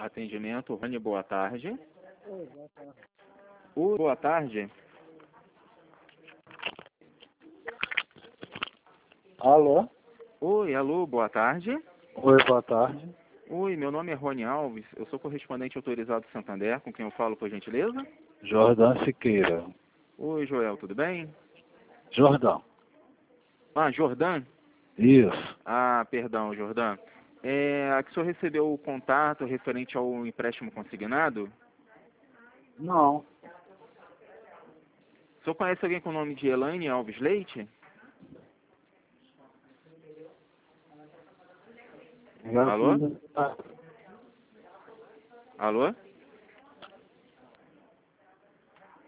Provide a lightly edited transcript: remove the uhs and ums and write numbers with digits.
Atendimento, Rony, boa tarde. Oi, boa tarde. Alô? Oi, alô, boa tarde. Oi, boa tarde. Oi, meu nome é Rony Alves, eu sou correspondente autorizado do Santander, com quem eu falo, por gentileza? Jordão Siqueira. Oi, Joel, tudo bem? Jordão. Ah, Jordan? Isso. Ah, perdão, Jordan. Aqui o senhor recebeu o contato referente ao empréstimo consignado? Não. O senhor conhece alguém com o nome de Elaine Alves Leite? Alô? Alô?